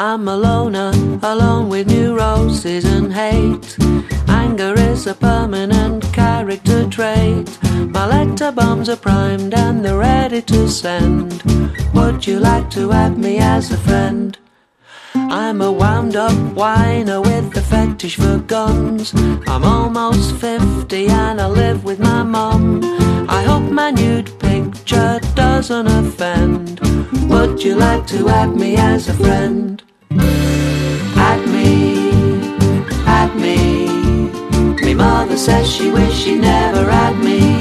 I'm a loner, alone with neuroses and hate. Anger is a permanent character trait. My letter bombs are primed and they're ready to send. Would you like to add me as a friend? I'm a wound-up whiner with a fetish for guns. I'm almost 50 and I live with my mum. I hope my nude picture doesn't offend. Would you like to add me as a friend? Add me, add me. Me mother says she wish she never had me.